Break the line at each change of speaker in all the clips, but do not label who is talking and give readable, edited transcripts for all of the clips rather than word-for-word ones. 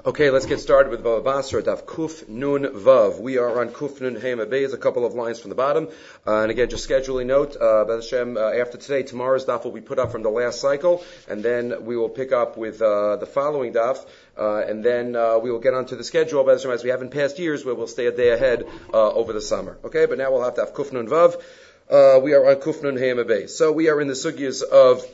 Okay, let's get started with Bava Basra, Daf Kuf Nun Vav. We are on Kuf Nun Hey Mabez, a couple of lines from the bottom. And again, just scheduling note, B'ez Hashem, after today, tomorrow's Daf will be put up from the last cycle, and then we will pick up with the following Daf, and then we will get onto the schedule, B'ez Hashem, as we have in past years, where we'll stay a day ahead over the summer. Okay, but now we'll have Daf Kuf Nun Vav. We are on Kuf Nun Hey Mabez. So we are in the sugyas of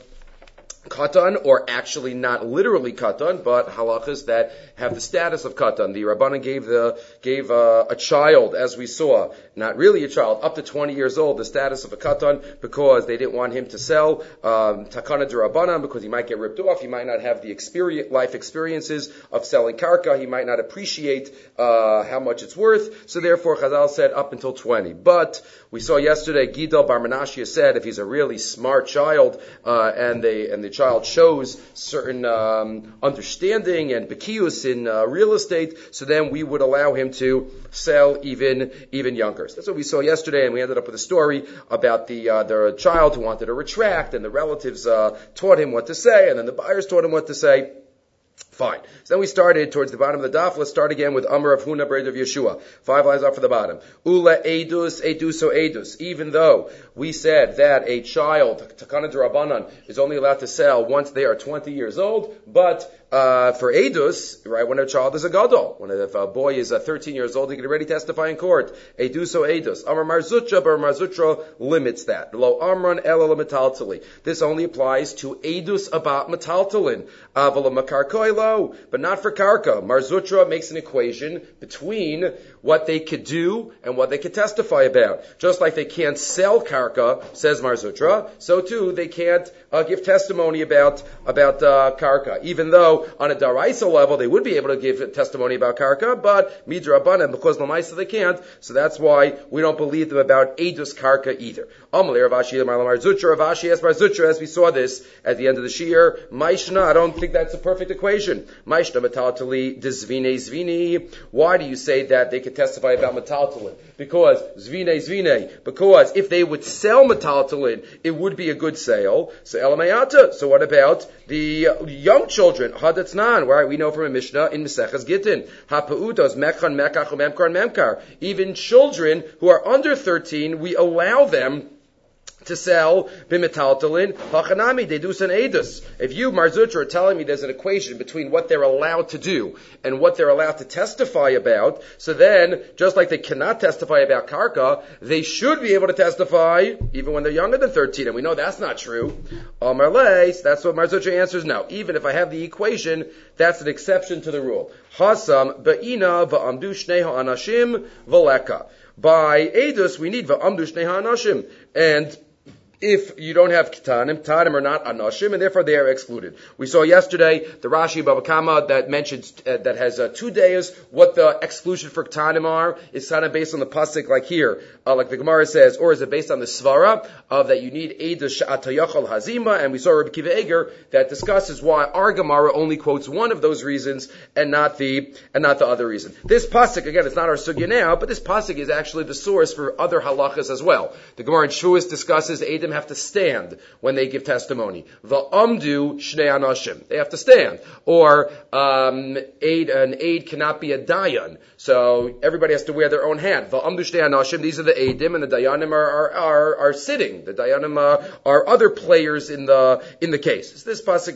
Katan, or actually not literally Katan, but halachas that have the status of Katan. The Rabbanan gave a child, as we saw, not really a child, up to 20 years old, the status of a Katan, because they didn't want him to sell Takana de Rabbanan, because he might get ripped off, he might not have the life experiences of selling karka, he might not appreciate how much it's worth, so therefore Chazal said up until 20. But we saw yesterday, Gidal Bar Menashia said if he's a really smart child, and the child shows certain understanding and bekius in real estate, so then we would allow him to sell even younger. That's what we saw yesterday, and we ended up with a story about the child who wanted to retract, and the relatives taught him what to say, and then the buyers taught him what to say. Fine. So then we started towards the bottom of the daf. Let's start again with Amar of Huna Bred of Yeshua. 5 lines off for the bottom. Ula edus, eduso edus. Even though we said that a child, Takana D'Rabbanan, is only allowed to sell once they are 20 years old, but for edus, right, when a child is a gadol, if a boy is 13 years old, he can already testify in court. Eduso edus. Amar Marzutra, but Marzutra limits that. Lo amran ela metaltali. This only applies to edus about metaltalin. Avala makarkoilo, but not for karka. Marzutra makes an equation between what they could do and what they could testify about. Just like they can't sell karka, says Marzutra, so too they can't give testimony about karka. Even though on a daraisa level they would be able to give testimony about karka, but midrabanan, because lamaisa they can't, so that's why we don't believe them about edus karka either. Amalei Rav Ashi Marzutra, Rav Ashi asked Marzutra, as we saw this at the end of the shiur, Maishna, I don't think that's a perfect equation. Maishna metaltali dezvine zvini. Why do you say that they could testify about metaltalin? Because zvine, because if they would sell metaltalin, it would be a good sale. So elamayata. So what about the young children? Hadatznan, right? We know from a Mishnah in Maseches Gittin. Hapautos mekhan mekach umemkar memkar. Even children who are under 13, we allow them to sell b'metaltalin hachanami dedus and edus. If you, Marzutra, are telling me there's an equation between what they're allowed to do and what they're allowed to testify about, so then, just like they cannot testify about karka, they should be able to testify even when they're younger than 13, and we know that's not true. Amarle, that's what Marzutra answers. No, even if I have the equation, that's an exception to the rule. Hasam ba'ina va'amdu shnei ha'anashim v'leka. By edus, we need va'amdu shnei ha'anashim, and if you don't have Ketanim are not Anashim, and therefore they are excluded. We saw yesterday the Rashi Bava Kama that mentions, that has 2 days, what the exclusion for Ketanim are. Is kind of based on the pasuk like here, like the Gemara says, or is it based on the Svara of that you need Eidos Sha'atayachal Hazima, and we saw Rabbi Kiva Eger that discusses why our Gemara only quotes one of those reasons and not the other reason. This pasuk, again, it's not our sugya now, but this pasuk is actually the source for other halachas as well. The Gemara in Shuas discusses Eidim have to stand when they give testimony. Va'amdu shnei anashim. They have to stand. Or an aid cannot be a dayan. So everybody has to wear their own hat. Va'amdu shnei anashim. These are the aidim, and the dayanim are sitting. The dayanim are other players in the case. This pasuk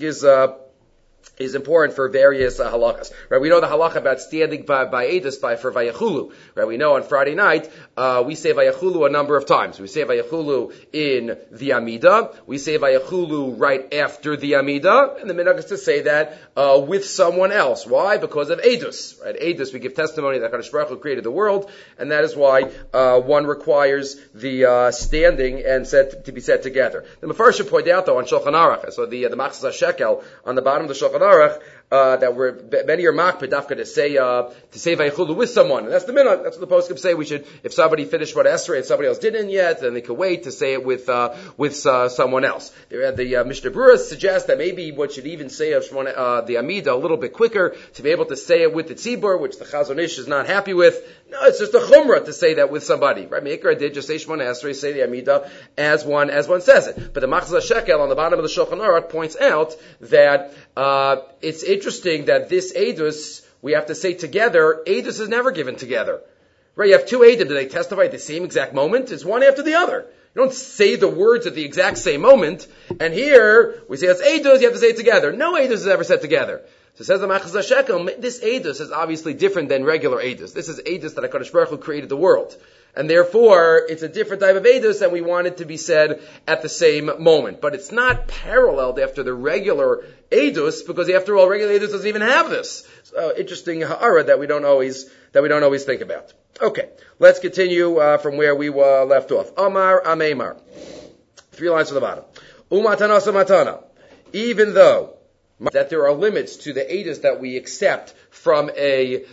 is important for various halachas. Right? We know the halacha about standing by edus for vayachulu. Right? We know on Friday night we say vayachulu a number of times. We say vayachulu in the Amida. We say vayachulu right after the Amida, and the minhag is to say that with someone else. Why? Because of edus. Right? Edus, we give testimony that HaKadosh Baruch Hu created the world, and that is why one requires the standing and to be said together. The Mefarshim point out though on Shulchan Aruch, so the Machzas HaShekel on the bottom of the Shulchan Aruch, that many are makpid dafka to say vayachulu with someone, and that's the minhag. That's what the poskim say. We should, if somebody finished what Esrei and somebody else didn't yet, then they could wait to say it with someone else. The Mishnah Berurah suggests that maybe one should even say the Amida a little bit quicker to be able to say it with the tzibur, which the Chazon Ish is not happy with. No, it's just a chumrah to say that with somebody. Right? Meikar did just say Shemona Esrei, say the Amida as one says it. But the Machzas HaShekel on the bottom of the Shulchan Aruch points out that it's interesting that this edus we have to say together. Edus is never given together. Right? You have two Eidim. Do they testify at the same exact moment? It's one after the other. You don't say the words at the exact same moment. And here, we say it's Edus, you have to say it together. No Edus is ever said together. So says the Machzor HaShekel, this Edus is obviously different than regular Edus. This is Edus that HaKadosh Baruch Hu created the world. And therefore, it's a different type of Edus, and we want it to be said at the same moment. But it's not paralleled after the regular Edus, because after all, regular Edus doesn't even have this. So, interesting ha'ara that we don't always think about. Okay, let's continue from where we left off. Amar Ameimar. 3 lines from the bottom. Umatana samatana. Even though that there are limits to the edus that we accept from a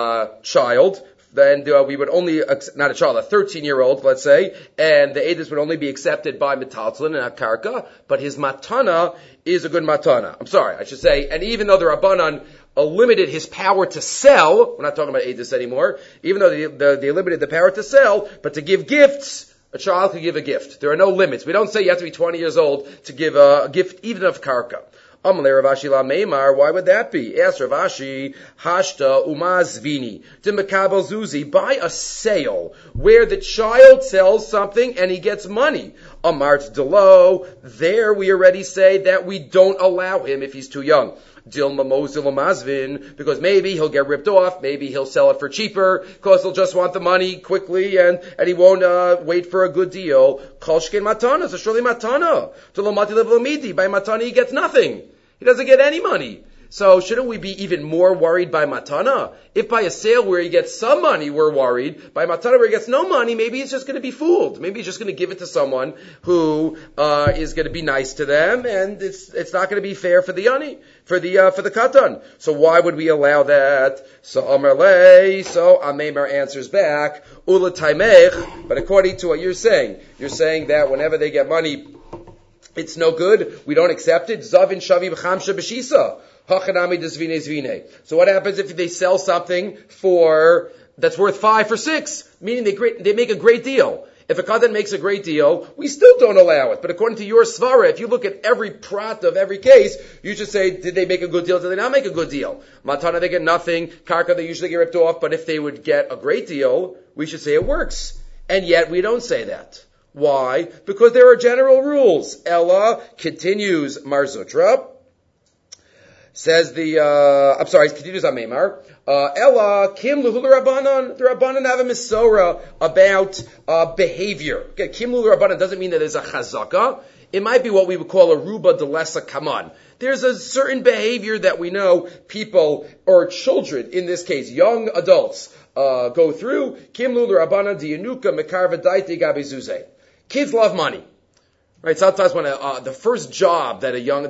child, then we would only, not a child, a 13-year-old, let's say, and the edus would only be accepted by metaltalin and akarka, but his matana is a good matana. I'm sorry, I should say, and even though the Rabbanan limited his power to sell, we're not talking about edus anymore, even though they limited the power to sell, but to give gifts, a child could give a gift. There are no limits. We don't say you have to be 20 years old to give a gift, even of karka. Amalei Rav Ashi la Meimar, why would that be? Ask Rav Ashi, Hashta umazvini, Dimekabel Zuzi, by a sale, where the child sells something and he gets money. Amart Delo, there we already say that we don't allow him if he's too young. Dilma Mozil Mazvin, because maybe he'll get ripped off, maybe he'll sell it for cheaper, because he'll just want the money quickly, and he won't wait for a good deal. Kolshkin Matana, so surely Matana. By Matana he gets nothing. He doesn't get any money. So shouldn't we be even more worried by matana? If by a sale where he gets some money we're worried, by matana where he gets no money, maybe he's just going to be fooled. Maybe he's just going to give it to someone who is going to be nice to them, and it's not going to be fair for the yani, for the katan. So why would we allow that? So Amemar answers back, Ula Taimech, but according to what you're saying that whenever they get money, it's no good, we don't accept it. Zavin shavi b'chamsha b'shisa. So what happens if they sell something that's worth 5 for 6? Meaning they make a great deal. If a katan makes a great deal, we still don't allow it. But according to your svara, if you look at every prat of every case, you should say, did they make a good deal? Did they not make a good deal? Matana, they get nothing. Karka, they usually get ripped off. But if they would get a great deal, we should say it works. And yet we don't say that. Why? Because there are general rules. Ella continues Mar Zutra. Says continues Amemar. Ella kim luhul rabbanon. The rabbanon have a misora about behavior. Okay, kim luhul rabbanon doesn't mean that there's a chazaka. It might be what we would call a ruba delesa kaman. There's a certain behavior that we know people or children, in this case young adults, go through. Kim luhul rabbanon diyanuka mekarva daiti gabi zuze. Kids love money. Right, sometimes when the first job that a young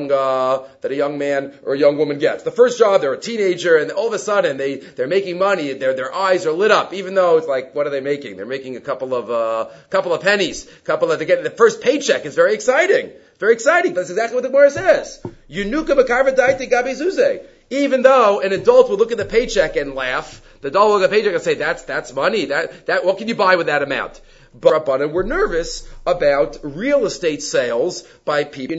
man or a young woman gets, the first job, they're a teenager, and all of a sudden they're making money, their eyes are lit up, even though it's like, what are they making? They're making a couple of pennies, they're getting the first paycheck. It's very exciting. It's very exciting. That's exactly what the Gemara says. Yunuka b'karva daiti gabi zuze. Even though an adult will look at the paycheck and laugh, the adult will look at the paycheck and say, that's money. That what can you buy with that amount? But Rabbanan were nervous about real estate sales by people.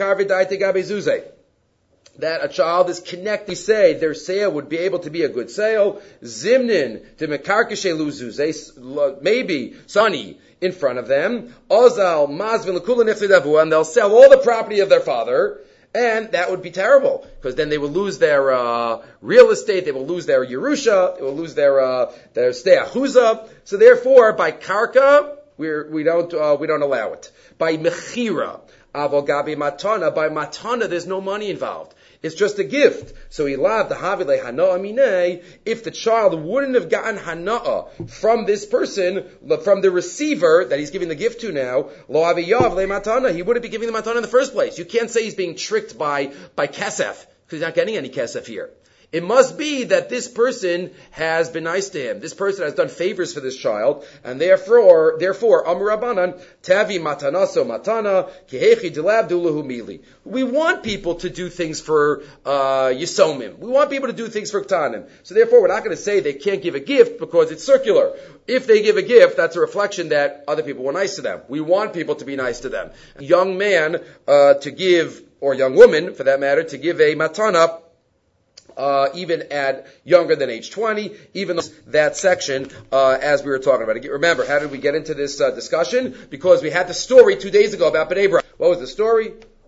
That a child is connected, say their sale would be able to be a good sale. Zimnin to mekarkeshe luzuze, maybe sunny in front of them. Ozal mazvin l'kula niflidavu, and they'll sell all the property of their father. And that would be terrible, because then they will lose their real estate, they will lose their Yerusha, they will lose their stei achuza. So therefore, by karka, we don't allow it. By mechira, avol gabi matana, by matana, there's no money involved. It's just a gift. So ilav the havile hana'a minei. If the child wouldn't have gotten hana'a from this person, from the receiver that he's giving the gift to now, lo aviyav le matana, he wouldn't be giving the matana in the first place. You can't say he's being tricked by kesef, because he's not getting any kesef here. It must be that this person has been nice to him. This person has done favors for this child, and therefore, Amar Rabbanan, Tavi matanaso matana, kihechi dilabduluhu mili. We want people to do things for Yisomim. We want people to do things for Ktanim. So therefore, we're not going to say they can't give a gift because it's circular. If they give a gift, that's a reflection that other people were nice to them. We want people to be nice to them. A young man to give, or young woman, for that matter, to give a matana, even at younger than age 20, even that section, as we were talking about. Remember, how did we get into this discussion? Because we had the story 2 days ago about Bnei Brak. What was the story?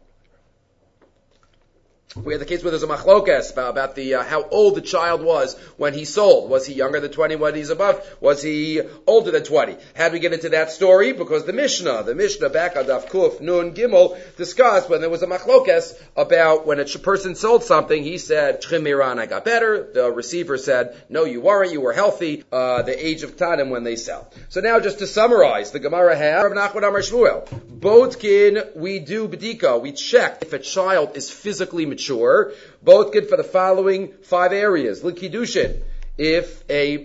We had the case where there's a machlokas about the how old the child was when he sold. Was he younger than 20 when he's above? Was he older than 20? How did we get into that story? Because the Mishnah back on Daf Kuf Nun Gimel discussed when there was a machlokas about when a person sold something, he said, Chimiran, I got better. The receiver said, no, you weren't, you were healthy, the age of Tanim when they sell. So now just to summarize, the Gemara has, Rav Nachman Amar Shmuel, Bodkin, we do B'dika, we check if a child is physically mature. Both good for the following 5 areas. L'kidushin. If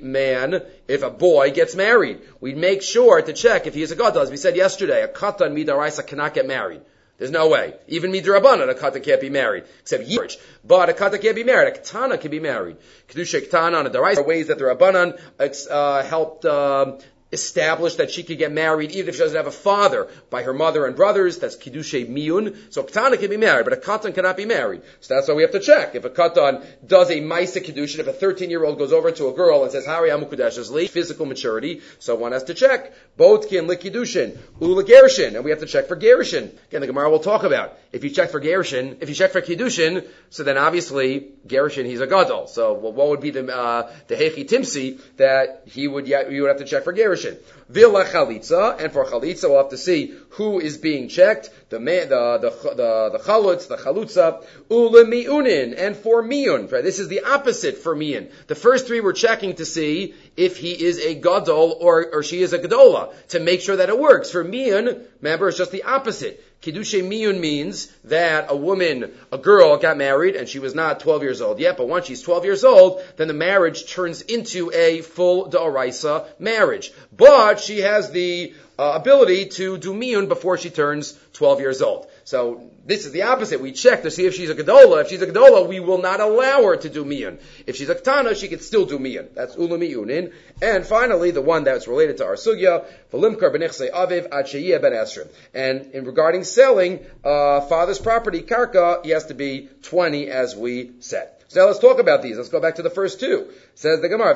a boy gets married, we make sure to check if he is a gadol. As we said yesterday, a katan midaraisa cannot get married. There's no way. Even midrabanan, a katan can't be married, except marriage. But a katan can't be married. A ketana can be married. Kedusha ketana on a daraisa are ways that the rabbanan helped established that she could get married even if she doesn't have a father by her mother and brothers. That's Kiddushay Miyun. So Ketana can be married, but a Katan cannot be married. So that's why we have to check. If a Katan does a Maisa Kiddushin, if a 13-year-old goes over to a girl and says, Hari Amukudesh is late, physical maturity, so one has to check. Both can Likidushin, Ula Gershin, and we have to check for Gershin. Again, the Gemara will talk about. If you check for Gershin, if you check for Kiddushin, so then obviously Gershin, he's a Gadol. So what would be the Hechi Timsi that you would have to check for Gershin? Villa chalitza, and for chalitza we'll have to see who is being checked. The chalutz, the chalutza, ule miunin, and for miyun. Right? This is the opposite for miyun. The first 3 we're checking to see if he is a gadol or she is a gadola to make sure that it works. For miyun, remember, it's just the opposite. Kiddushay miyun means that a girl got married and she was not 12 years old yet, but once she's 12 years old, then the marriage turns into a full da'oraisa marriage. But she has the ability to do miyun before she turns 12 years old. So this is the opposite. We check to see if she's a gedola. If she's a gedola, we will not allow her to do miyun. If she's a ketana, she can still do miyun. That's ula miyunin. And finally, the one that's related to our sugya, v'limkar b'nechsei aviv ad sheyeh ben esrim. And in regarding selling father's property, karka, he has to be 20, as we said. So now let's talk about these. Let's go back to the first 2. Says the Gemara,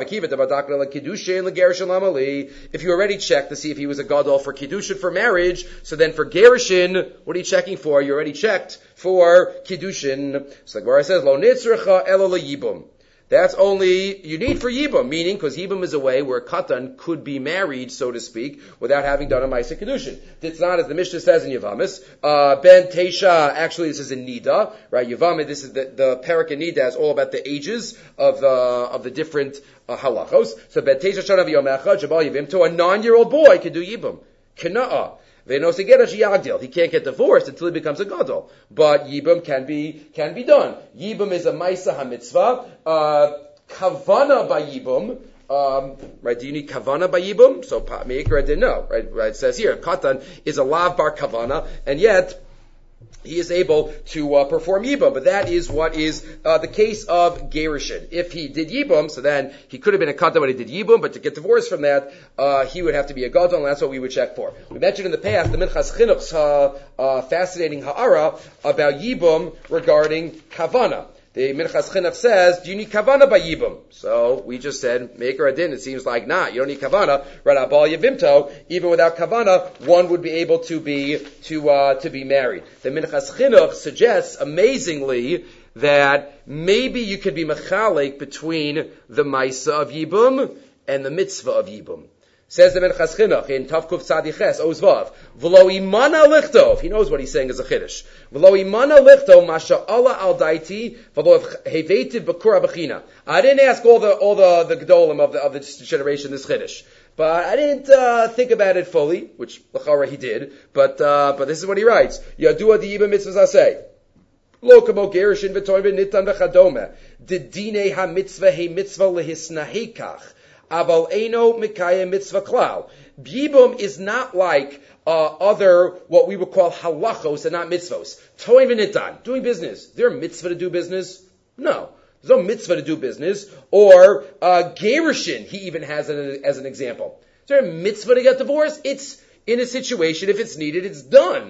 if you already checked to see if he was a gadol for kiddushin for marriage, so then for gerushin, what are you checking for? You already checked for kiddushin. So the Gemara says, Lo nitzrecha elo leyibum. That's only you need for Yibam, meaning because Yibam is a way where Katan could be married, so to speak, without having done a Maisa Kedushin. It's not, as the Mishnah says in Yavamis, Ben Teisha, actually this is in Nida, right? Yavamis, this is the Parak in Nida is all about the ages of the different halachos. So Ben Teisha Shanav Yomecha, Jabal Yivim, to a 9-year-old boy can do Yibam. Kana'ah. He can't get divorced until he becomes a gadol. But Yibam can be done. Yibam is a Maisa HaMitzvah. Kavana by Yibam. Right? Do you need Kavana by Yibam? So Meikra didn't know. Right? It says here, Katan is a Lav Bar Kavana, and yet he is able to perform Yibam, but that is what is the case of Gerushin. If he did Yibam, so then he could have been a Katan when he did Yibam, but to get divorced from that, he would have to be a Gadol, and that's what we would check for. We mentioned in the past the Minchas Chinuch's fascinating ha'ara about Yibam regarding Kavana. The Minchas Chinuch says, do you need Kavana by Yibam? So we just said, Meikar Adin, it seems like not. You don't need Kavana. Right, Abal Yavimto, even without Kavana, one would be able to be married. The Minchas Chinuch suggests, amazingly, that maybe you could be mechalek between the Maisa of Yibam and the Mitzvah of Yibam. Says the Minchas Chinuch in Tavkuf Tzadiches Ozvav, V'lo imana lichtov. He knows what he's saying is a chiddush. V'lo imana lichtov masha Allah al daiti v'lo hevetiv b'kura b'china. I didn't ask all the gedolim of the generation this chiddush, but I didn't think about it fully, which l'chara he did. But this is what he writes: Yadua di'iba mitzvahs asay. Lo kamo gerushin v'toim v'nitan v'chadome. Didine ha mitzvah he mitzvah lehisnahekach. Aval Eino Mikaya Mitzvah Klal. Yibum is not like other, what we would call halachos and not mitzvos. Toim v'nitan, doing business. Is there a mitzvah to do business? No. There's no mitzvah to do business. Or Gerushin, he even has it as an example. Is there a mitzvah to get divorced? It's in a situation, if it's needed, it's done.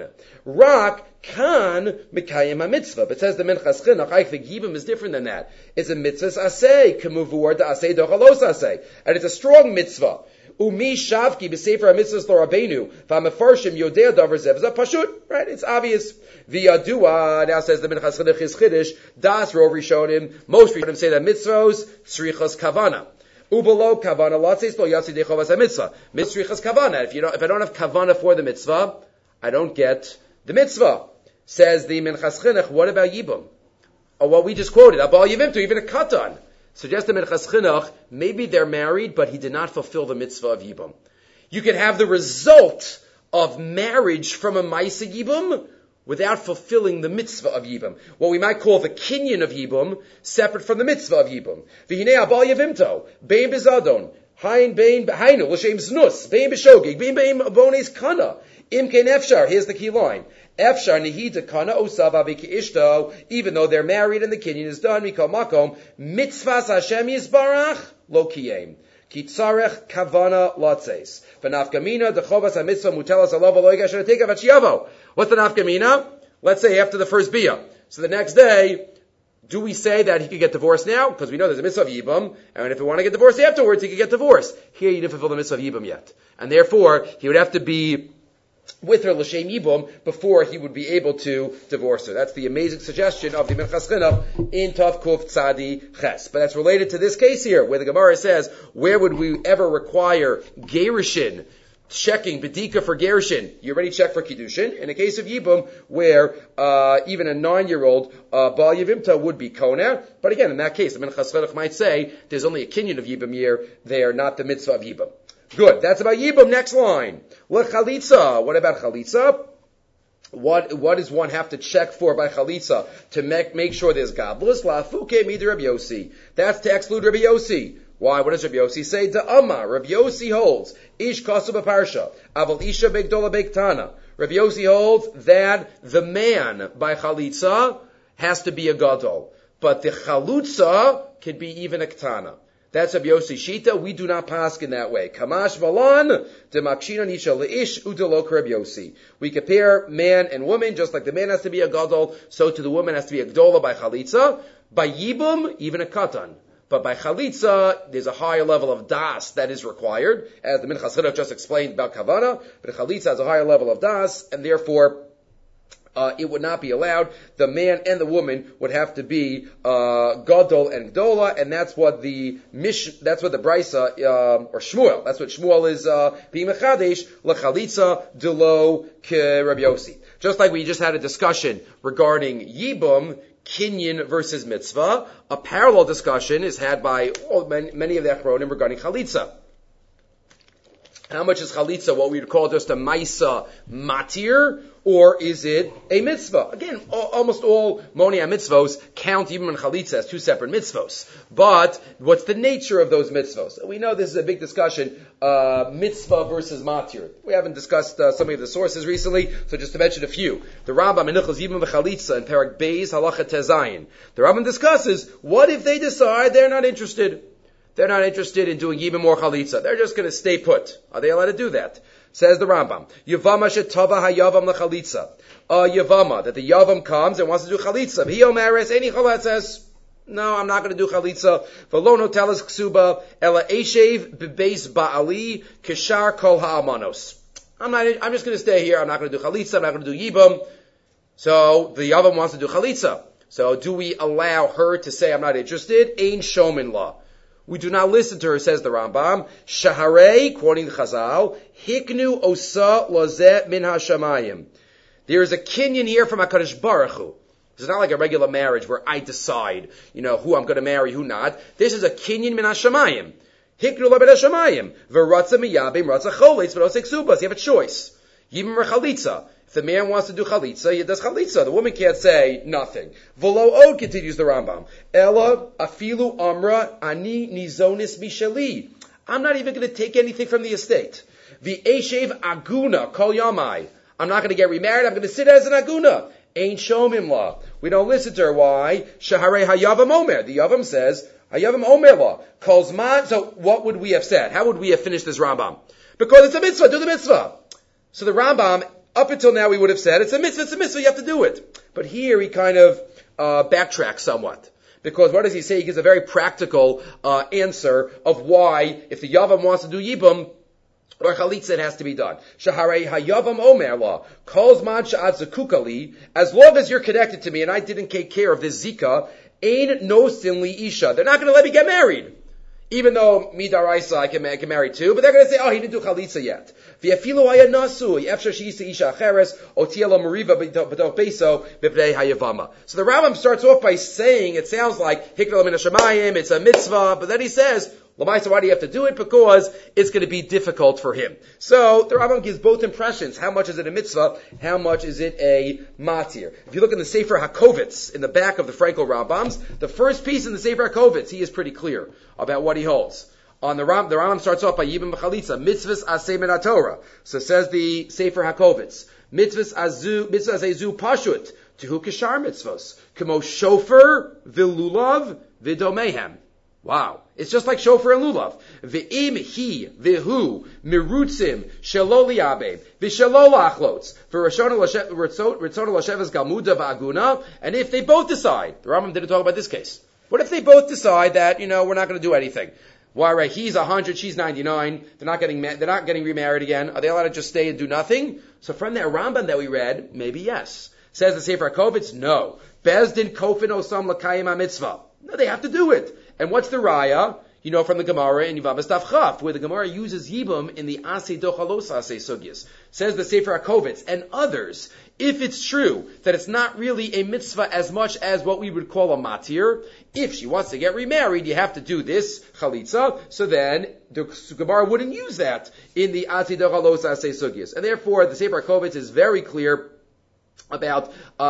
Rak kan mekayim ha-mitzvah. But says the Minchas Chinuch, I think Yibam is different than that. It's a mitzvah aseh, kemuvur da aseh dochalos aseh. And it's a strong mitzvah. Umi shavki b'sefer ha-mitzvahs lo rabbeinu, v'amefarshim yodea davar zev pashut. Right? It's obvious. V'yadua, now says the Minchas Chinuch is chiddush, das rov rishonim, most rishonim say that mitzvos, srichas kavana. Ubalo kavana latzis lo yatsi dechovas ha-mitzvah. Mitzrichas kavana. If I don't have kavana for the mitzvah, I don't get the mitzvah. Says the Minchas Chinuch, what about Yibum? Or what we just quoted, Abal Yivimtu, even a katan. Suggests the Minchas Chinuch, maybe they're married, but he did not fulfill the mitzvah of Yibum. You can have the result of marriage from a Maisa Yibum without fulfilling the mitzvah of Yibum. What we might call the kinyan of Yibum, separate from the mitzvah of Yibum. V'hinei Abal Yivimto, Bein Bezadon, Hainu, L'Shem Znus, Bein B'Shogig, Bein Abones Kana, Imkein Efshar, here's the key line. Efshar nihita kana osava b'ki'ishto, even though they're married and the kinyan is done, mikol makom, mitzvahs Hashem yisbarach, lo kiyem. Ki tzarech kavana latzes. V'nafkamina, dechovas ha-mitzvah mutelas alav alo yigash v'teka v'chiyavo. What's the nafkamina? Let's say after the first biyah. So the next day, do we say that he could get divorced now? Because we know there's a mitzvah of Yibam, and if he want to get divorced afterwards, he could get divorced. Here he didn't fulfill the mitzvah of Yibam yet. And therefore, he would have to be with her l'shem yibum before he would be able to divorce her. That's the amazing suggestion of the Minchas Chinuch in Tav Kuf Tzadi Ches. But that's related to this case here, where the Gemara says, where would we ever require gerushin, checking bedika for gerushin? You already check for kiddushin. In a case of yibum, where even a 9-year-old Baal Yivimta would be kona. But again, in that case, the Minchas Chinuch might say there's only a kinyan of yibum here. They are not the mitzvah of yibum. Good. That's about Yibum. Next line. Chalitza. What about Chalitza? What does one have to check for by Chalitza to make sure there's Gablus? La'afuke midei Rabbi Yossi. That's to exclude Rabbi Yossi. Why? What does Rabbi Yossi say? Da'ama. Rabbi Yossi holds. Ish kasu b'parsha. Aval isha begdola begtana. Rabbi Yossi holds that the man by Chalitza has to be a gadol. But the Chalutza could be even a ktana. That's Rabbi Yossi Shita. We do not pass in that way. Kamash valan demakshina nisha leish udelok Rabbi Yossi. We compare man and woman, just like the man has to be a gadol, so to the woman has to be a gdola by chalitza. By yibum, even a katan. But by chalitza, there's a higher level of das that is required, as the Minchas Chinuch just explained about kavana. But chalitza has a higher level of das, and therefore it would not be allowed. The man and the woman would have to be gadol and gdola, and that's what the brisa or Shmuel. That's what Shmuel is being mechadesh lechalitza delo ke Rabbi Yossi. Just like we just had a discussion regarding yibum, kinyan versus mitzvah, a parallel discussion is had by many of the achronim regarding chalitza. How much is chalitza what we would call just a maisa matir, or is it a mitzvah? Again, almost all monia mitzvos count even in chalitza as two separate mitzvos. But what's the nature of those mitzvos? We know this is a big discussion, mitzvah versus matir. We haven't discussed some of the sources recently, so just to mention a few. The Rambam in Hilchos Yibum v'Chalitza in Perek Beis Halacha Tezayin. The Rambam discusses, what if they decide they're not interested? They're not interested in doing Yibum or Chalitza. They're just going to stay put. Are they allowed to do that? Says the Rambam. Yavama shetava hayavam lechalitza. Yavama, that the Yavam comes and wants to do Chalitza. He omeres, any Chalat says, no, I'm not going to do Chalitza. V'lo notelas ksuba, ela eshev bebeis ba'ali, kishar kol ha'almanos. I'm just going to stay here. I'm not going to do Chalitza. I'm not going to do Yibum. So, the Yavam wants to do Chalitza. So, do we allow her to say, I'm not interested? Ein shomin law. We do not listen to her, says the Rambam. Shaharei, quoting the Chazal, hiknu osa lazeh min hashamayim. There is a kinyan here from HaKadosh Baruch Hu. It's not like a regular marriage where I decide, who I'm going to marry, who not. This is a kinyan min hashamayim. Hiknu la ben hashamayim. V'ratza miyabim, ratza choletz, v'nosek subas. You have a choice. Yibim or chalitza. If the man wants to do chalitza, he does chalitza. The woman can't say nothing. V'lo od, continues the Rambam. Ella afilu amra ani nizonis mishali. I'm not even going to take anything from the estate. V'eshev aguna kol yamai. I'm not going to get remarried. I'm going to sit as an aguna. Ain't shomim la. We don't listen to her. Why? Shaharei hayavam omer. The Yavam says hayavam omer la. Kol zman. So what would we have said? How would we have finished this Rambam? Because it's a mitzvah. Do the mitzvah. So the Rambam, up until now we would have said, it's a mitzvah, you have to do it. But here he kind of backtracks somewhat. Because what does he say? He gives a very practical answer of why, if the Yavam wants to do Yibum, or Chalitza, it has to be done. Shaharei hayavam omer la, calls man sha'ad zakukali, as long as you're connected to me and I didn't take care of this Zika, ain no sinli isha. They're not going to let me get married. Even though midaraisa I can marry too, but they're going to say, oh, he didn't do Chalitza yet. V'yafilu haya nasui, efshar she'isa isha acheres, otia lo mariva b'do beso, b'pnei hayavama. So the Rambam starts off by saying, it sounds like, hikra min hashamayim, it's a mitzvah, but then he says, Lamaisa, why do you have to do it? Because it's going to be difficult for him. So the Rambam gives both impressions. How much is it a mitzvah? How much is it a matir? If you look in the Sefer HaKovitz, in the back of the Frankel Rambams, the first piece in the Sefer HaKovitz, he is pretty clear about what he holds. On the Rambam starts off by Yibam B'chalitza, mitzvahs aseh min Torah. So says the Sefer HaKovitz, mitzvahs azu pashut, tehu kishar mitzvahs, kemo shofer v'lulav v'domehem. Wow. It's just like shofar and lulav. Ve'im hi vehu mirutzim shelo liabeim v'shelo lachlotz v'rachona l'sheves galmuda v'aguna. And if they both decide, the Rambam didn't talk about this case. What if they both decide that, we're not going to do anything? Why, right? He's 100, she's 99. They're not getting remarried again. Are they allowed to just stay and do nothing? So from that Rambam that we read, maybe yes. Says the Sefer HaKovitz, no. Bezdin kofin osam l'kayim ha-mitzvah. No, they have to do it. And what's the raya? From the Gemara in Yevamos Daf Chaf, where the Gemara uses Yibum in the Aseh Dochalos Aseh Sugyas. Says the Sefer HaKovitz and others, if it's true that it's not really a mitzvah as much as what we would call a matir, if she wants to get remarried, you have to do this chalitza, so then the Gemara wouldn't use that in the Aseh Dochalos Aseh Sugyas. And therefore, the Sefer HaKovitz is very clear about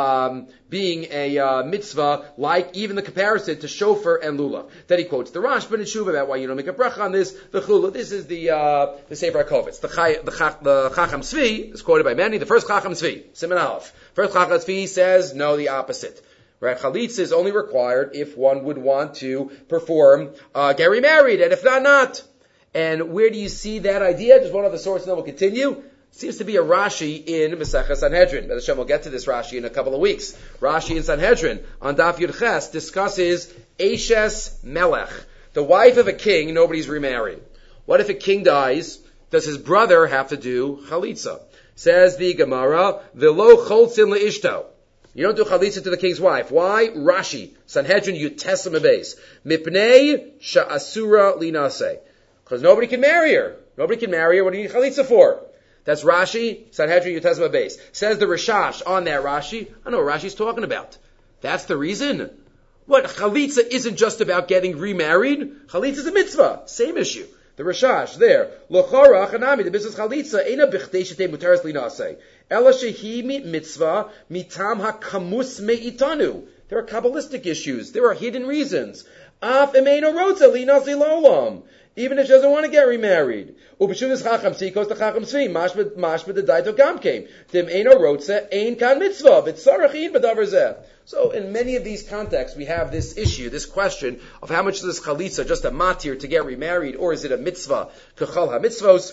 being a mitzvah, like even the comparison to shofar and lulav. Then he quotes the Rashba and Shuva about why you don't make a bracha on this. The chula. This is the Sefer HaKovitz. The Chacham Tzvi is quoted by many. The first Chacham Tzvi, Siman Aleph. First Chacham Tzvi says no, the opposite. Right? Chalitza is only required if one would want to perform get remarried, and if not. And where do you see that idea? Just one other source, and then we'll continue. Seems to be a Rashi in Masechah Sanhedrin. But Hashem will get to this Rashi in a couple of weeks. Rashi in Sanhedrin on Daf Yud Ches discusses Eshes Melech, the wife of a king. Nobody's remarried. What if a king dies? Does his brother have to do chalitza? Says the Gemara, V'lo choltzin leishto. You don't do chalitza to the king's wife. Why? Rashi Sanhedrin Yutesam Abeis Mipnei Sha'asura Linase. Because nobody can marry her. Nobody can marry her. What do you need chalitza for? That's Rashi, Sanhedrin Yutesma Beis. Says the Rishash on that Rashi, I know what Rashi's talking about. That's the reason. What? Chalitza isn't just about getting remarried. Chalitza is a mitzvah. Same issue. The Rishash there. L'chora chanami, the business chalitza, eina b'chtei shetei muteres linasei. Ela shehi mitzvah mitam hakamus me'itanu. There are Kabbalistic issues. There are hidden reasons. Af emeino rotza linasei lolam. Even if she doesn't want to get remarried. Ubishunis chacham sikos the chacham tzvi. Mashma the daito gam came. Dim eino rotze ein kan mitzvah. V'tzarach ein b'davar zeh. So in many of these contexts, we have this issue, this question of how much is this chalitza just a matir to get remarried, or is it a mitzvah? Kechal ha-mitzvos.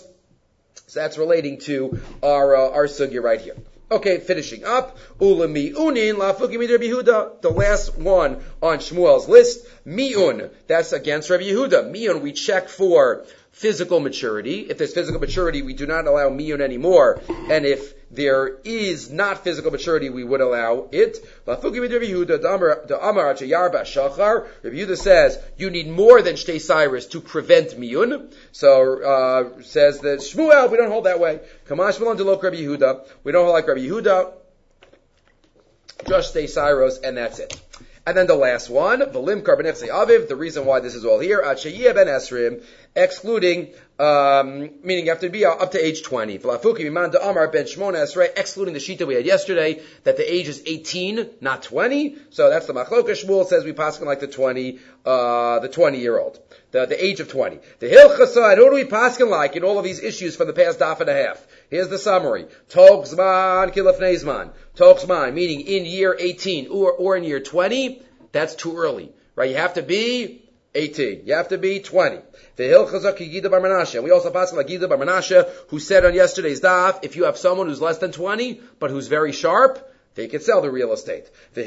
So that's relating to our sugya right here. Okay, finishing up. Ulami unin lafuki mi Rabbi Yehuda. The last one on Shmuel's list. Mi'un. That's against Rabbi Yehuda. Mi'un, we check for physical maturity. If there's physical maturity, we do not allow mi'un anymore. And if there is not physical maturity, we would allow it. Lafuki mi Rabbi Yehuda. The Amar Achayar Shachar. Rabbi Yehuda says you need more than Shtei Cyrus to prevent mi'un. So says that Shmuel, we don't hold that way. Kamash Malon Delok Rabbi Yehuda. We don't hold like Rabbi Yehuda. Just Shtei Cyrus, and that's it. And then the last one, V'lim Karbanefse Aviv, the reason why this is all here, Achayiyah ben Esrim, excluding, meaning you have to be up to age 20. V'lafuki Miman Amar ben Shmona Esrei, excluding the shita we had yesterday, that the age is 18, not 20. So that's the Machloka. Shmuel says we pass like the 20-year-old. The age of 20. The Hilchasad, who do we paskin like in all of these issues from the past daf and a half? Here's the summary. Tog Zman Kilafnei Zman. Tog Zman, meaning in year 18 or in year 20, that's too early. Right? You have to be 18. You have to be 20. And we also pass like Gida Bar Menashe, who said on yesterday's daf, if you have someone who's less than 20, but who's very sharp, they can sell the real estate. And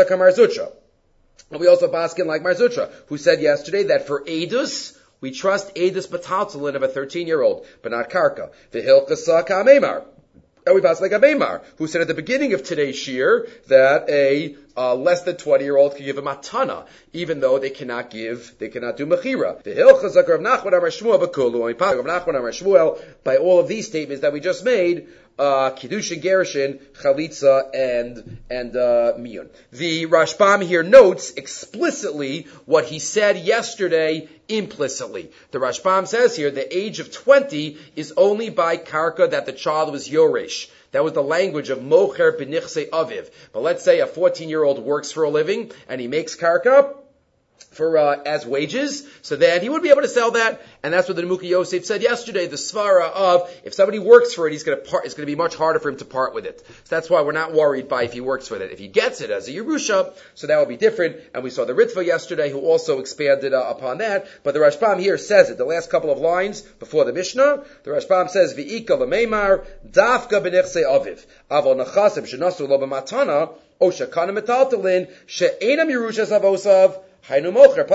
we also pass like Marzutra, who said yesterday that for Eidus, we trust Eidus Bataltalin of a 13-year-old, but not Karka. And we pass like Abemar, who said at the beginning of today's shir that a less than 20-year-old can give a matana, even though they cannot do mechira. The Hilchas of Rav Nachman Amar Shmuel b'kulu, and Rav Nachman Amar Shmuel, by all of these statements that we just made, Kiddushin, Gerushin, Chalitza, and Miyun. The Rashbam here notes explicitly what he said yesterday implicitly. The Rashbam says here the age of 20 is only by karka that the child was Yoresh. That was the language of Mocher b'nichse aviv. But let's say a 14-year-old works for a living and he makes karka for as wages, so then he would be able to sell that, and that's what the Nemuki Yosef said yesterday. The svara of if somebody works for it, it's going to be much harder for him to part with it. So that's why we're not worried by if he works with it. If he gets it as a Yerusha, so that would be different. And we saw the Ritva yesterday, who also expanded upon that. But the Rashbam here says it. The last couple of lines before the Mishnah, the Rashbam says V'ika l'meimar dafka b'nechse aviv avol nachasim shenasu lo b'matana o shekana metaltalin she'enam Yerushas avosav. That was the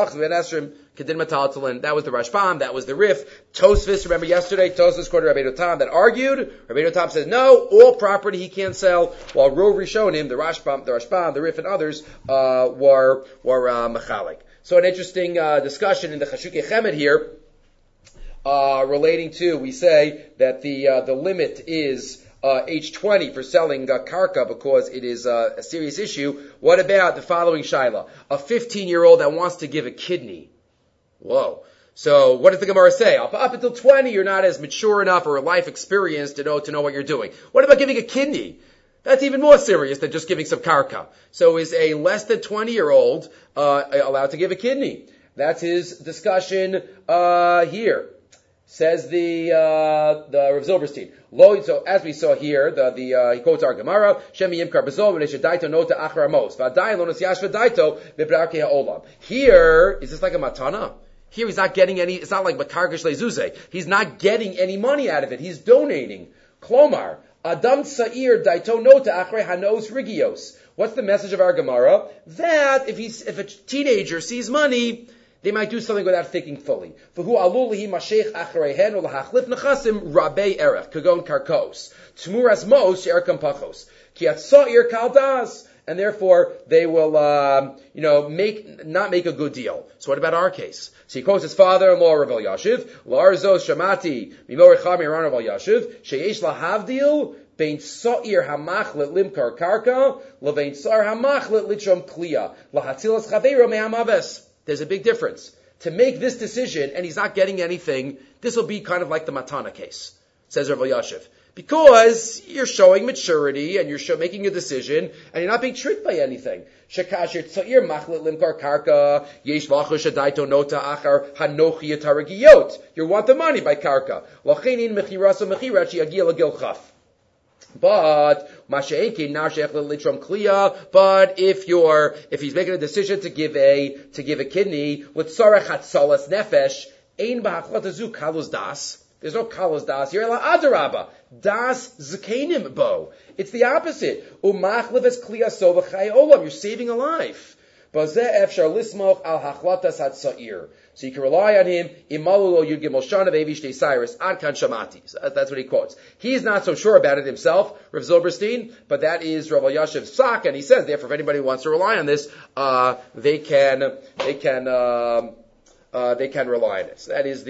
Rashbam, that was the Rif. Tosfos, remember yesterday, Tosfos quoted Rabbeinu Tam that argued. Rabbeinu Tam says, no, all property he can't sell, while Rov Rishonim, the Rashbam, the Rif, and others, were Mechalik. So an interesting discussion in the Chashukei Chemed here, relating to, we say that the limit is age 20 for selling karka because it is a serious issue. What about the following shaila? A 15-year-old that wants to give a kidney. Whoa. So what does the Gemara say? Up until 20, you're not as mature enough or life experienced to know what you're doing. What about giving a kidney? That's even more serious than just giving some karka. So is a less than 20-year-old allowed to give a kidney? That's his discussion here. Says the Rav Zilberstein. So as we saw here, he quotes our Gemara, Shemi Yimkar Bezol Daito Nota Achar Amos V'Adayin Lo Nosiyash V'Daito V'Brarkei Ha'olam. Here, is this like a matana? Here he's not getting any. It's not like Makargish Lezuze. He's not getting any money out of it. He's donating. Klomar Adam Sa'ir Daito Nota Achre Hanos Rigios. What's the message of our Gemara? That if a teenager sees money, they might do something without thinking fully. V'hu alul lihi mashech acharehen ol hachlif nechasim rabei erech kagon karkos tmuras mos she'erkam pachos ki atza'ir kaldas, and therefore they will not make a good deal. So what about our case? So he quotes his father-in-law Rav Elyashiv Larzos Shamati Mimor Chami Ran Rav Elyashiv sheyesh lahavdil bein sa'ir hamachlet limkar karka levein sar hamachlet lichom kliya lahatzilas chaveiro me'amaves. There's a big difference. To make this decision, and he's not getting anything, this will be kind of like the Matana case, says Rav Elyashiv. Because you're showing maturity, and you're making a decision, and you're not being tricked by anything. You want the money by karka. But if he's making a decision to give a kidney with tzarech hatzalas nefesh, ein b'hachlatazu kalus das. There's no kalus das. You're la adaraba das zakenim bo. It's the opposite. Umachlev es kliya so v'chay olam. You're saving a life. Bazeh efshar lismoch al hachlatas hatzair. So you can rely on him. Imalulo yud gimel shana ve'evish de'cyrus ad kan shamati. That's what he quotes. He's not so sure about it himself, Rav Zilberstein, but that is Rav Elyashiv's sak, and he says, therefore, if anybody wants to rely on this, they can rely on it. So that is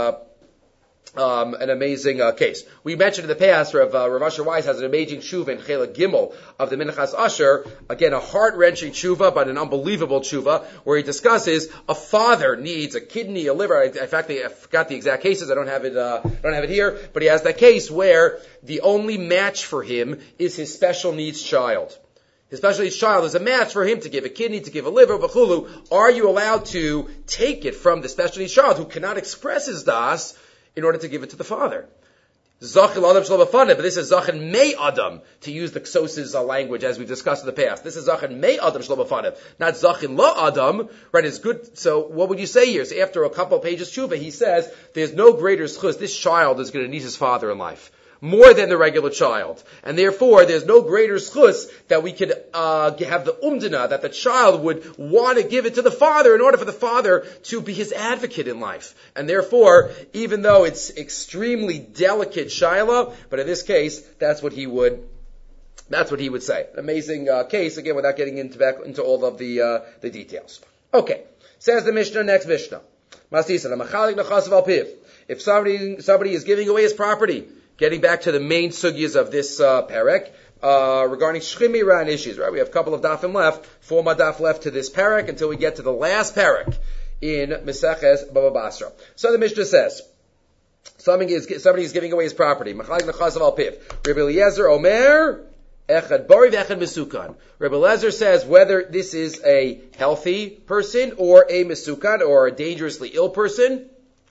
an amazing case. We mentioned in the past, Rav Asher Weiss has an amazing tshuva in Chelik Gimel of the Minchas Asher. Again, a heart-wrenching tshuva, but an unbelievable tshuva, where he discusses a father needs a kidney, a liver. In fact, I forgot the exact cases. I don't have it here, but he has that case where the only match for him is his special needs child. His special needs child is a match for him to give a kidney, to give a liver, b'chulu. Are you allowed to take it from the special needs child who cannot express his das in order to give it to the father? Zachil Adam Shlo B'Fanav, but this is Zachin Mei Adam, to use the Ksos' language as we've discussed in the past. This is Zachin Mei Adam Shlo B'Fanav, not Zachin La Adam, right? It's good. So what would you say here? So after a couple of pages Tshuva, he says, there's no greater schus. This child is going to need his father in life more than the regular child. And therefore, there's no greater schus that we could have the umdana, that the child would want to give it to the father in order for the father to be his advocate in life. And therefore, even though it's extremely delicate Shiloh, but in this case, that's what he would say. An amazing case, again, without getting into all of the details. Okay. Says the Mishnah, next Mishnah. If somebody is giving away his property, getting back to the main sugyas of this parak, regarding shchimira and issues, right? We have a couple of dafim left, 4 madaf left to this parak until we get to the last parak in Meseches Baba Basra. So the Mishnah says, somebody is giving away his property. Machalik nechasav al piv. Rabbi Eliezer Omer, echad bari v'echad mesukan. Rabbi Eliezer says whether this is a healthy person or a mesukan, or a dangerously ill person,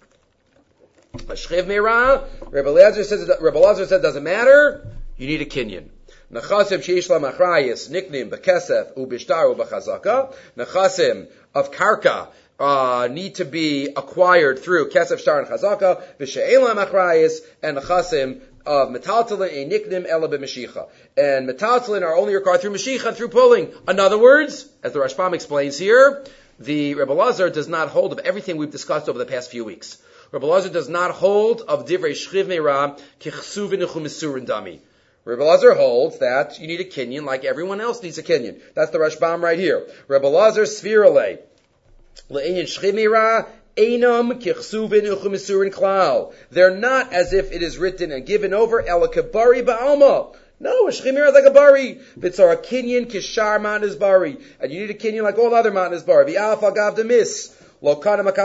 Shchiv Meira, Rabbi Eliezer says it doesn't matter. You need a kinyan. Nechasim sheish la machrayis niknim bekesef ubishtar ubachazaka. Nechasim of karka need to be acquired through kesef, shtar, and chazaka. V'she'ela machrayis, and nechasim of metaltalin a niknim ela b'mashicha. And metaltalin are only required through mashicha, through pulling. In other words, as the Rashbam explains here, the Rabbi Eliezer does not hold of everything we've discussed over the past few weeks. Rabbi Eliezer does not hold of divrei shchiv meira kichsuvin uchumisurin dami. Rabbi Eliezer holds that you need a kinyan like everyone else needs a kinyan. That's the Rashbam right here. Rabbi Eliezer svirale le'inyan shchiv meira einam kichsuvin uchumisurin klal. They're not as if it is written and given over elakabari ba'alma. No, a shchimira is like a bari. B'tzar a kinyan kishar matnas bari, and you need a kinyan like all other matnas bari. V'alaf agav demis. And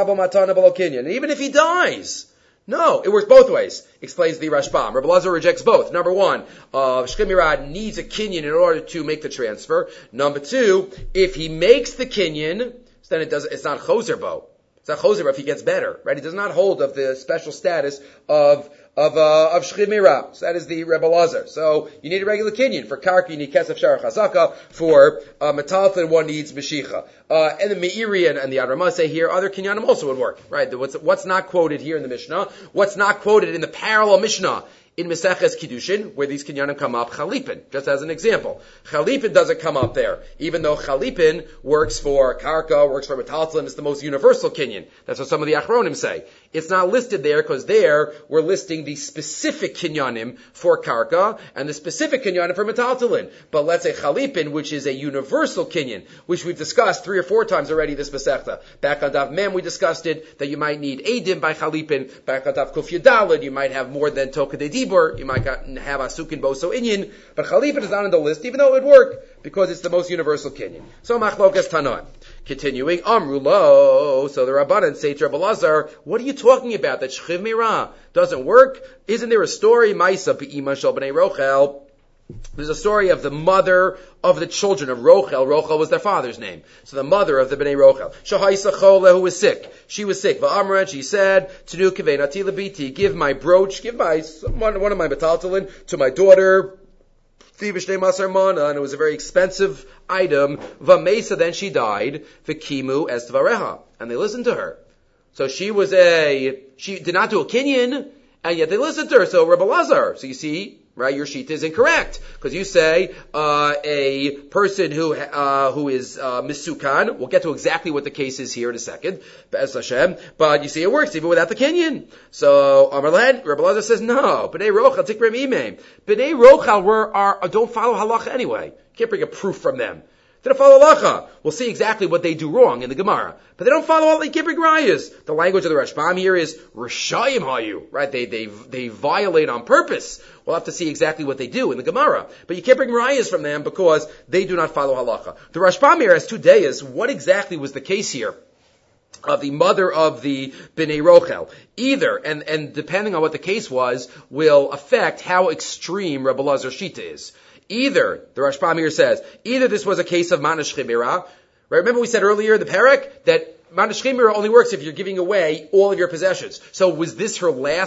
even if he dies, no, it works both ways, explains the Rashbam. Rabbi Eliezer rejects both. Number one, Shchimirad needs a kinyan in order to make the transfer. Number two, if he makes the kinyan, then it's not choser bo. It's not choser if he gets better, right? He does not hold of the special status of shchimira. So that is the Rebbe Eliezer. So you need a regular kinyan. For karka, you need kesef shar chazaka. For metaltalin, one needs meshicha. And the Meiri and the Ad say here, other kinyanim also would work, right? What's not quoted here in the Mishnah? What's not quoted in the parallel Mishnah in Meseches Kiddushin, where these kinyanim come up? Chalipin, just as an example. Chalipin doesn't come up there, even though Chalipin works for karka, works for metaltalin. It's the most universal kinyan. That's what some of the Achronim say. It's not listed there because there we're listing the specific kinyanim for karka and the specific kinyanim for metaltalin. But let's say Chalipin, which is a universal kinyan, which we've discussed 3 or 4 times already this Masechta. Back on Daf Mem we discussed it, that you might need Eidim by Chalipin. Back on Daf Kuf Yudalid, you might have more than Toka de Dibur, you might have Asukin Boso Inyan, but Chalipin is not on the list, even though it would work, because it's the most universal kinyan. So Machlokas Tanan. Continuing, Amrulo, so the Rabbanan say to Rabbi Eliezer, what are you talking about? That Shchiv Meira doesn't work? Isn't there a story, Maisa Be'ima Shel B'nai Rochel? There's a story of the mother of the children of Rochel. Rochel was their father's name. So the mother of the B'nai Rochel. Shahaisa Chole, who was sick. She was sick. Va'amra, she said, Tenu Kivei Nati Labiti, give my brooch, give one of my metaltalin to my daughter, and it was a very expensive item. Vamesa, then she died. V'kimu es tvareha, and they listened to her. So she did not do a kinyan, and yet they listened to her. So Rabbi Eliezer, so you see, right, your sheet is incorrect, because you say a person who is misukan. We'll get to exactly what the case is here in a second, Be'ez Hashem. But you see, it works even without the kinyan. So Amar Lahed, Rabbi Eliezer says no. B'nai Rochel tikrem imem. B'nai Rochel don't follow halacha anyway. You can't bring a proof from them. They don't follow halacha. We'll see exactly what they do wrong in the Gemara. But they don't follow, they can't bring rayas. The language of the Rashbam here is Rishayim hayu, right? They violate on purpose. We'll have to see exactly what they do in the Gemara. But you can't bring rayas from them because they do not follow halacha. The Rashbam here has 2 dayas. What exactly was the case here of the mother of the B'nai Rochel? Either, and depending on what the case was, will affect how extreme Rabbi Eliezer Shita is. Either, the Rashbam here says, either this was a case of Mana Shchimira, right? Remember we said earlier in the parak that Mana Shchimira only works if you're giving away all of your possessions. So was this her last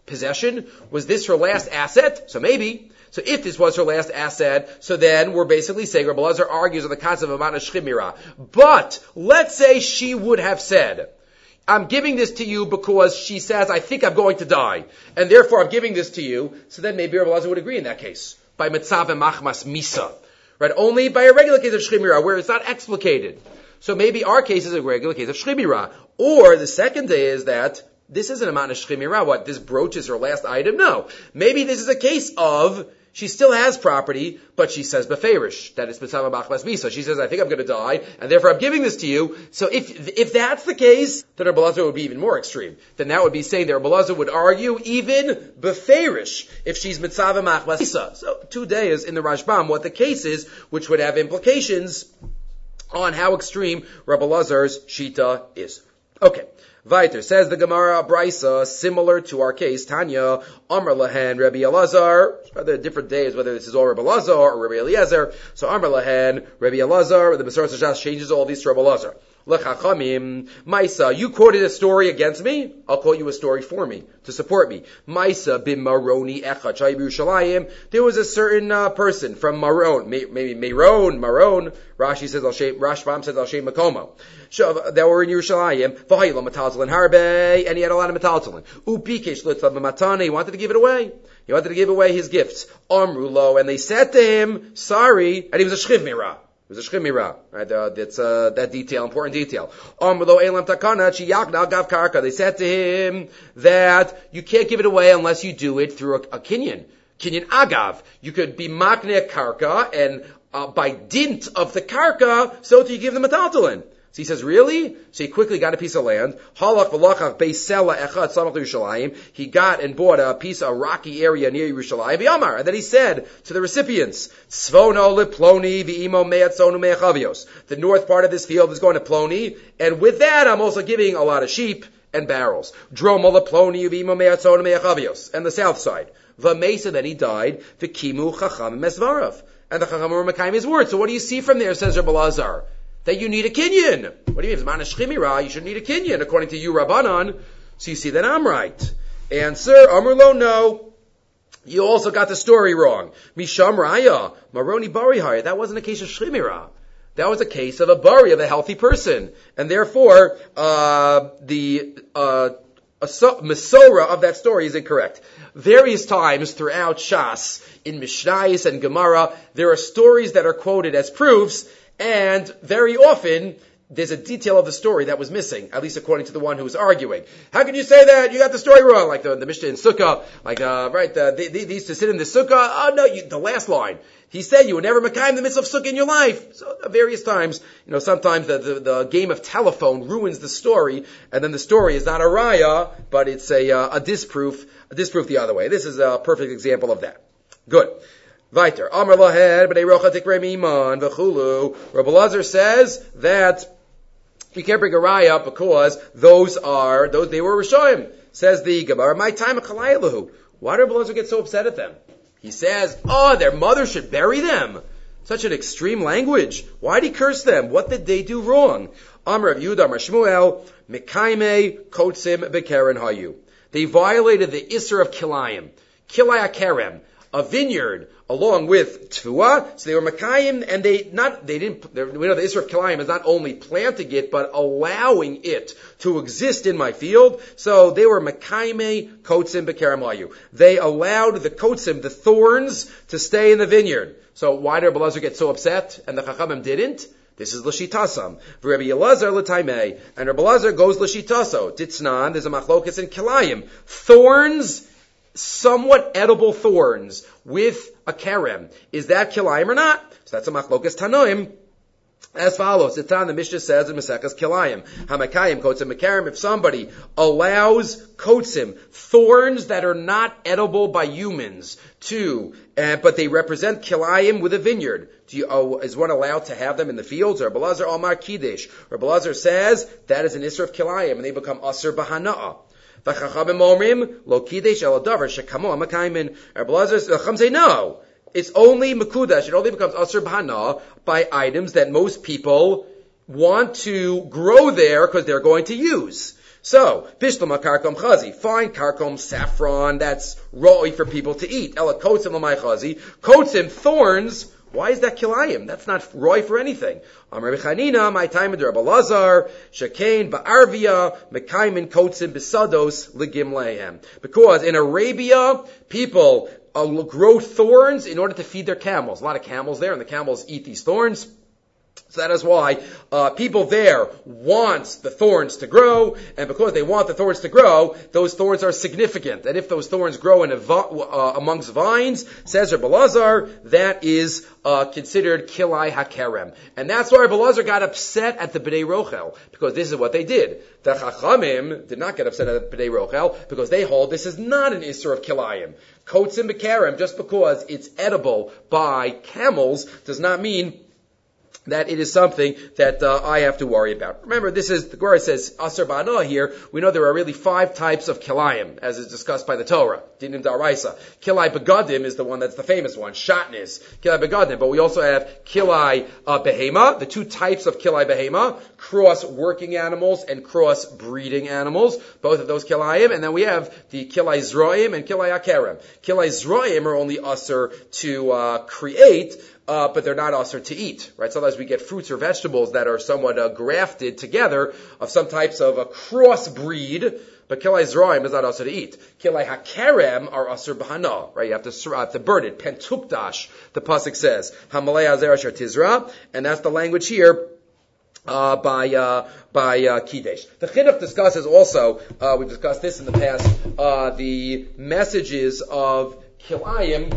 possession? Was this her last asset? So maybe. So if this was her last asset, so then we're basically saying Rabbi Elazar argues on the concept of Amana Shchimira. But let's say she would have said, I'm giving this to you because she says, I think I'm going to die, and therefore I'm giving this to you. So then maybe Rabbi Elazar would agree in that case. By Mitzav and Machmas Misa. Right? Only by a regular case of Shchimira, where it's not explicated. So maybe our case is a regular case of Shchimira. Or the second day is that this isn't a Amana Shchimira. What, this brooch is her last item? No. Maybe this is a case of she still has property, but she says beferish, that it's Mitzvah Machmas Misa. She says, I think I'm going to die, and therefore I'm giving this to you. So if that's the case, then Rabbi Elazar would be even more extreme. Then that would be saying that Rabbi Elazar would argue even beferish if she's Mitzvah Machmas Misa. So 2 days in the Rashbam, what the case is, which would have implications on how extreme Rabbi Elazar's Shita is. Okay. Weiter, says the Gemara Brisa, similar to our case, Tanya, Amar Lahen, Rabbi Elazar, whether different days, whether this is all Rabbi Elazar or Rabbi Eliezer. So Amar Lahen, Rabbi Elazar, the Masorah Shas changes all these to Rabbi Elazar. L'chachamim, Maisa, you quoted a story against me, I'll quote you a story for me, to support me. Maisa bin Maroni Echad Shai B'Yerushalayim, there was a certain person from Maron, maybe Maron, Rashi says Rashbam says Al Shem Makomo. That were in Yerushalayim, V'hayla Matalzalin Harbe, and he had a lot of Matalzalin. Upikesh Litzlav Matane, he wanted to give it away. He wanted to give away his gifts. Amrulo, and they said to him, sorry, and he was a Shchiv Mirah. It was a Shchimira, right? That's that detail, important detail. They said to him that you can't give it away unless you do it through a kinyan. Kinyan agav. You could be makne karka, and by dint of the karka, so do you give them a taltalin. So he says, really? So he quickly got a piece of land. He got and bought a piece of rocky area near Yerushalayim. And then he said to the recipients, the north part of this field is going to Ploni, and with that I'm also giving a lot of sheep and barrels. And the south side. Then he died. And the Chacham were Mekayim his word. So what do you see from there, says Rabbi Elazar? That you need a kinyan. What do you mean? If it's Mana Shchimira, you should need a kinyan, according to you, Rabbanan. So you see that I'm right. Answer, Amrlo, no. You also got the story wrong. Misham Raya, Maroni Barihaya. That wasn't a case of Shchimira. That was a case of a bari, of a healthy person. And therefore, the Masorah of that story is incorrect. Various times throughout Shas, in Mishnayos and Gemara, there are stories that are quoted as proofs, and very often, there's a detail of the story that was missing, at least according to the one who was arguing. How can you say that? You got the story wrong. Like the Mishnah in Sukkah, they used to sit in the Sukkah. Oh no, the last line. He said you would never makayim the mitzvah of Sukkah in your life. So various times, sometimes the game of telephone ruins the story, and then the story is not a raya, but it's a disproof the other way. This is a perfect example of that. Good. Weiter. Amar lahed b'nei rocha tikrei miman v'chulu. Rabbi Elazar says that you can't bring a raya because those they were Rishoyim. Says the Gemara, my time of Chalayalahu. Why did Rabbi Elazar get so upset at them? He says, their mother should bury them. Such an extreme language. Why did he curse them? What did they do wrong? Amar Rav Yehuda Amar Shmuel, Mekaime Kotzim Bekeren Hayu. They violated the Isser of Kilayim. Kilaya Kerem. A vineyard along with Tfuah, so they were Makayim, and we know the Isra of Kilayim is not only planting it, but allowing it to exist in my field, so they were Makayime Kotzim Bekerem Layu. They allowed the Kotzim, the thorns, to stay in the vineyard. So why did Rabbi Elazar get so upset, and the Chachamim didn't? This is L'shitasam. Rabbi Elazar l'taimei, and Rabbi Elazar goes L'shitaso. Titznan, there's a machlokas in Kilayim. Thorns, somewhat edible thorns with a kerem. Is that kilayim or not? So that's a machlokas tanoim. As follows, the Mishnah says in Maseches Kilayim, Hamakayim kotzim mekerem. If somebody allows kotzim, thorns that are not edible by humans, but they represent Kilayim with a vineyard, is one allowed to have them in the fields? Or Rabbi Elazar Omar Kiddush. Rabbi Elazar says that is an Isser of Kilayim, and they become Asr B'Hana'ah. V'chachamim omrim lo kidesh el adavar shekamo amakaymin. Rabbi Elazar say no. It's only mekudash. It only becomes asur b'hana by items that most people want to grow there because they're going to use. So, bishlama karkom chazi, fine karkom saffron, that's roi for people to eat. Ela kotzim l'may chazi, kotzim, thorns. Why is that kilayim? That's not roi for anything. Amar Rechanina, my time of Rabbi Lazar, Shekain ba'arvia, mekaimin kotzim besados legim lehem. Because in Arabia, people grow thorns in order to feed their camels. A lot of camels there, and the camels eat these thorns. So that is why people there want the thorns to grow, and because they want the thorns to grow, those thorns are significant. And if those thorns grow in amongst vines, says Rabbi Lazar, that is considered kilai hakerem. And that's why Rabbi Lazar got upset at the Bnei Rochel, because this is what they did. The Chachamim did not get upset at the Bnei Rochel, because they hold this is not an Isser of kilayim. Kotzim bekerem, just because it's edible by camels, does not mean that it is something that I have to worry about. Remember, this is, the Gemara says, Asar Ba'ana here. We know there are really 5 types of kilayim, as is discussed by the Torah. Dinim Daraisa. Kilai Begadim is the one that's the famous one. Shatnis. Kilai Begadim. But we also have Kilai Behema, the 2 types of Kilai Behema, cross-working animals and cross-breeding animals. Both of those kilayim. And then we have the Kilai Zroim and Kilai Akerem. Kilai Zroim are only Asar to create, but they're not usher to eat, right? Sometimes we get fruits or vegetables that are somewhat grafted together of some types of a crossbreed, but kilai zraim is not usher to eat. Kilai hakerem are usher b'hana, right? You have to burn it. Pentupdash, the pasuk says, hamalei azer asher tizra, and that's the language here by Kidesh. The Chinuch discusses also, we've discussed this in the past, the messages of kilayim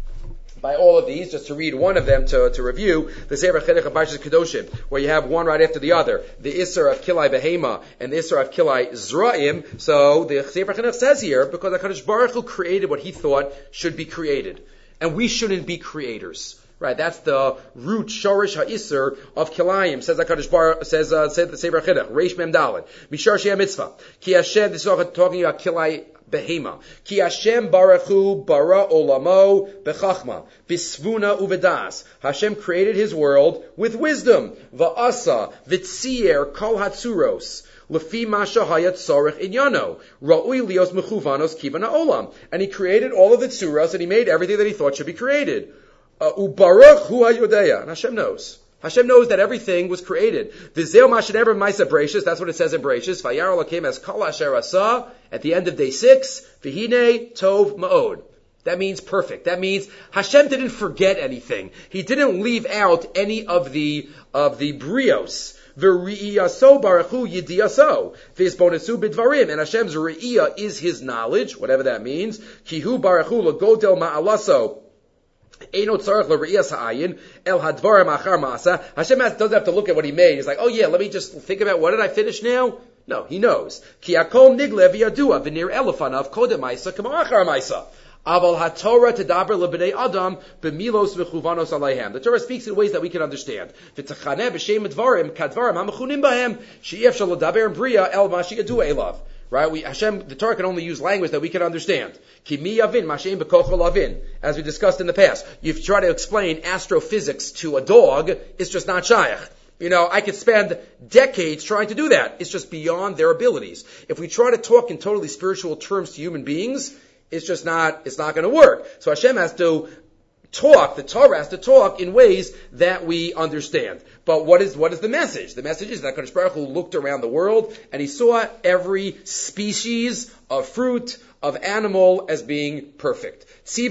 by all of these, just to read one of them to review, the Sefer Chinuch of Parshas Kedoshim, where you have one right after the other, the Isser of Kilai Behema and the Isser of Kilai Zraim. So the Sefer Chinuch says here, because HaKadosh Baruch Hu created what he thought should be created. And we shouldn't be creators. Right, that's the root shorish ha'isser of kilayim. Says HaKadosh Baruch, says the Sefer Chinuch, Reish Mem Dalet, Mishar Shei Mitzvah. Ki Hashem, this is talking about Kilai Behema. Ki Hashem Baruch Hu bara olamo bechachma bisvuna uvedas. Hashem created His world with wisdom. Va'asa v'tzier kol hatzuros. Lefi masha hayat tzorech inyano. Ra'ui lios mechuvanos kivan ha'olam. And He created all of the tzuros, and He made everything that He thought should be created. Ubaruch hu hayodeya. And Hashem knows. Hashem knows that everything was created. V'zeu mashanever ma'isa Bereishis. That's what it says in Bereishis. Vayar Elokim as kol asher asa. At the end of day 6, v'hine tov ma'od. That means perfect. That means Hashem didn't forget anything. He didn't leave out any of the brios. V'ri'iyaso baruchu yidiyaso. V'isbonesu bidvarim. And Hashem's re'iyah is His knowledge, whatever that means. Kihu baruchu lagodel ma'alaso. Hashem doesn't have to look at what He made. He's like, oh yeah, let me just think about what did I finish now? No, He knows. The Torah speaks in ways that we can understand. Right? The Torah can only use language that we can understand. As we discussed in the past. If you try to explain astrophysics to a dog, it's just not shaykh. I could spend decades trying to do that. It's just beyond their abilities. If we try to talk in totally spiritual terms to human beings, it's not going to work. So Hashem has to talk, the Torah has to talk in ways that we understand. But what is the message? The message is that HaKadosh Baruch Hu looked around the world and He saw every species of fruit, of animal as being perfect.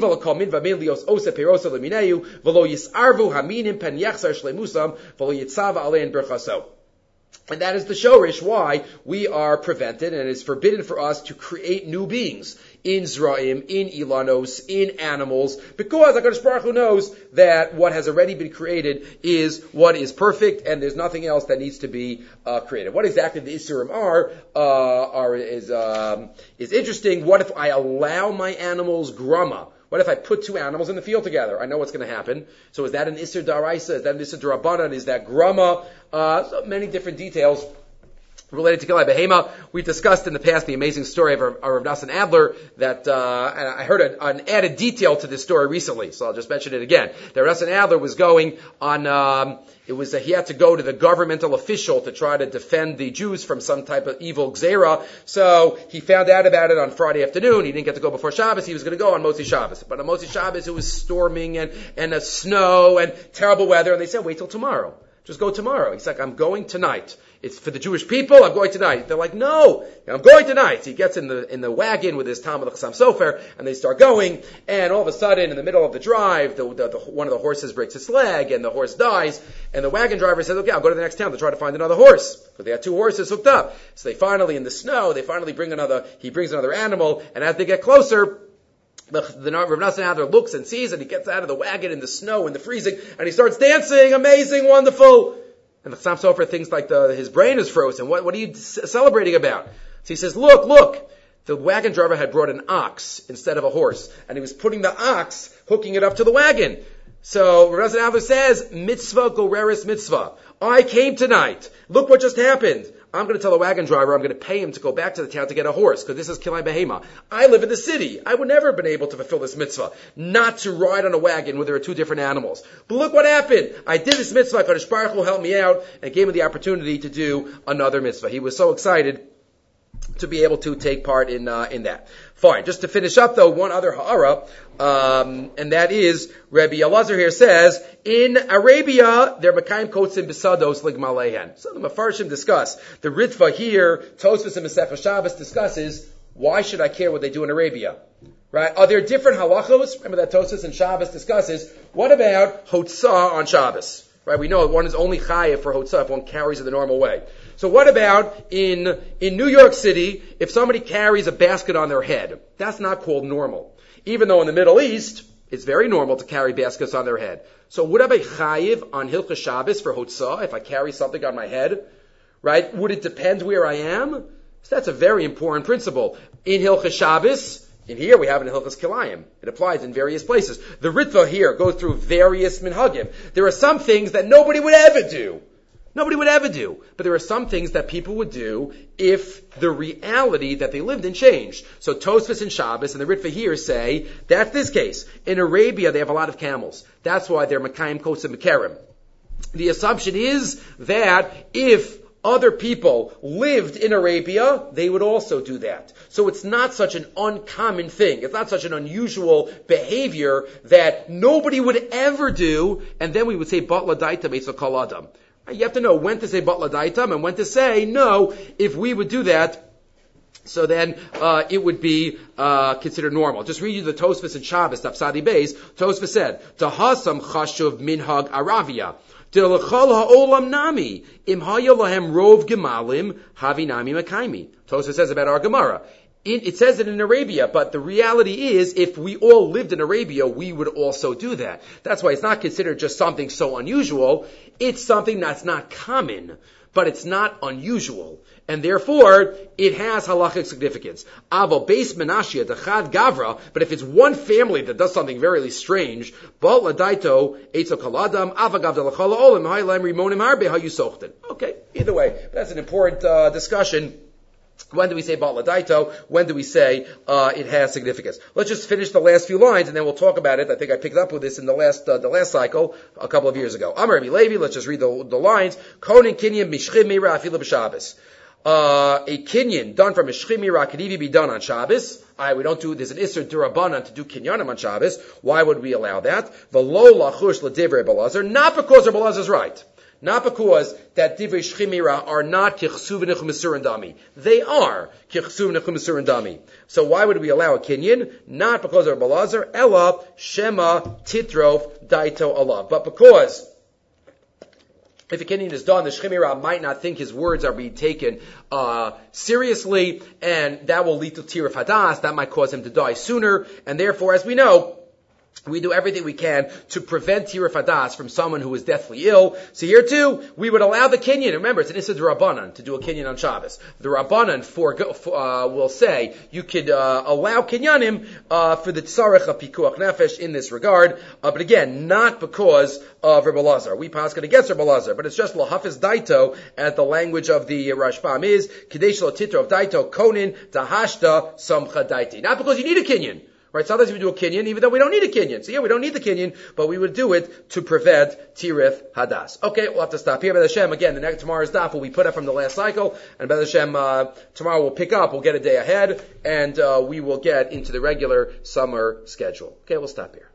And that is the shorish why we are prevented and it is forbidden for us to create new beings in Zraim, in Ilanos, in animals, because HaKadosh Baruch Hu knows that what has already been created is what is perfect and there's nothing else that needs to be created. What exactly the Isurim is interesting. What if I allow my animals grama? What if I put 2 animals in the field together? I know what's going to happen. So is that an Isser Daraisa? Is that an Isser Darabanan? Is that Grama? So many different details related to Kilai Behema. We discussed in the past the amazing story of Rav Nassan Adler that, and I heard an added detail to this story recently, so I'll just mention it again. That Rav Nassan Adler was going on, he had to go to the governmental official to try to defend the Jews from some type of evil gzera. So he found out about it on Friday afternoon. He didn't get to go before Shabbos. He was going to go on Motzi Shabbos. But on Motzi Shabbos it was storming and snow and terrible weather, and they said, wait till tomorrow. Just go tomorrow. He's like, I'm going tonight. It's for the Jewish people. I'm going tonight. They're like, no, I'm going tonight. So he gets in the wagon with his Talmud Chassam Sofer, and they start going. And all of a sudden, in the middle of the drive, one of the horses breaks its leg, and the horse dies. And the wagon driver says, okay, I'll go to the next town to try to find another horse, because they had two horses hooked up. So they finally, in the snow, he brings another animal, and as they get closer, the Rav Nassan Adler looks and sees, and he gets out of the wagon in the snow and the freezing, and he starts dancing, amazing, wonderful. And the Chassam Sofer thinks like his brain is frozen. What are you celebrating about? So he says, look. The wagon driver had brought an ox instead of a horse, and he was putting the ox, hooking it up to the wagon. So Rav Nassan Adler says, mitzvah goreris mitzvah. I came tonight. Look what just happened. I'm going to tell the wagon driver I'm going to pay him to go back to the town to get a horse, because this is Kilai Behema. I live in the city. I would never have been able to fulfill this mitzvah, not to ride on a wagon where there are two different animals. But look what happened. I did this mitzvah. Kadosh Baruch Hu helped me out and gave me the opportunity to do another mitzvah. He was so excited to be able to take part in that. Fine. Just to finish up, though, one other ha'ara, and that is, Rabbi Elazar here says, in Arabia, they're Mekayim Kotzim Besados Ligmalehen. So the Mefarshim discuss. The Ritva here, Tosfos and Masechah Shabbos discusses, why should I care what they do in Arabia? Right? Are there different halachos? Remember that Tosfos and Shabbos discusses. What about Hotzah on Shabbos? Right? We know one is only chayev for Hotzah if one carries it the normal way. So what about in New York City, if somebody carries a basket on their head? That's not called normal. Even though in the Middle East, it's very normal to carry baskets on their head. So would I be chayiv on Hilchos Shabbos for Hotzah if I carry something on my head? Right? Would it depend where I am? So that's a very important principle. In Hilchos Shabbos, in here we have it in Hilchos Kilayim. It applies in various places. The Ritva here goes through various minhagim. There are some things that nobody would ever do. Nobody would ever do. But there are some things that people would do if the reality that they lived in changed. So Tosfos and Shabbos and the Ritva here say, that's this case. In Arabia, they have a lot of camels. That's why they're Mekayim Kotzim Mekerim. The assumption is that if other people lived in Arabia, they would also do that. So it's not such an uncommon thing. It's not such an unusual behavior that nobody would ever do, and then we would say, Batla Daita Meitza Kol Adam. You have to know when to say Batla Daitam and when to say, no, if we would do that, so then it would be considered normal. Just read you the Tosfos and Shabbos, Tafsadi Beis. Tosfos said, Tahasam Chashuv Minhag Aravia. Ha'olam Nami. Im Haya Lahem Rov Gemalim Havi Nami Makaimi. Tosfos says about our Gemara. It says it in Arabia, but the reality is, if we all lived in Arabia, we would also do that. That's why it's not considered just something so unusual. It's something that's not common, but it's not unusual. And therefore, it has halachic significance. Avo beis menashia dechad gavra, but if it's one family that does something very strange, bal ladaito etzo kaladam avagav delachala olim ha'ilem rimonim harbe ha'yusochten. Okay, either way, that's an important discussion. When do we say Baal Ladaito? When do we say it has significance? Let's just finish the last few lines, and then we'll talk about it. I think I picked up with this in the last cycle a couple of years ago. Amar Rabbi Levi. Let's just read the lines. Konin kinyan mishchim mira afilu b'Shabbos. A kinyan done from mishchim mira could even be done on Shabbos. We don't do. There's an isser durabanan to do kinyanim on Shabbos. Why would we allow that? V'lo lachush l'divrei Belazar. Not because Rabbi Elazar is right. Not because that divrei shchimira are not kichsuv nechum mesur dami. They are kichsuv nechum mesur dami. So why would we allow a kinyan? Not because of Rabbi Elazar, ela shema titrof daito alav. But because if a kinyan is done, the shchimira might not think his words are being taken seriously, and that will lead to tiruf hadas. That might cause him to die sooner, and therefore, as we know, we do everything we can to prevent tiruf hadas from someone who is deathly ill. So here too, we would allow the kinyan. Remember, it's an issa d'Rabbanan to do a kinyan on Shabbos. The Rabbanan will say you could allow kinyanim for the tzarech of pikuach nefesh in this regard. But again, not because of Rebbe Lazar. We paskin against Rebbe Lazar, but it's just lahafiz daito, as the language of the Rashbam is kadesh lo titro of daito konin dahashta samcha daiti. Not because you need a kinyan. Right, sometimes we do a kinyan, even though we don't need a kinyan. So yeah, we don't need the kinyan, but we would do it to prevent tirif hadas. Okay, we'll have to stop here. B'ez Hashem, again, tomorrow's daf will be put up from the last cycle, and B'ez Hashem, tomorrow we'll pick up, we'll get a day ahead, and we will get into the regular summer schedule. Okay, we'll stop here.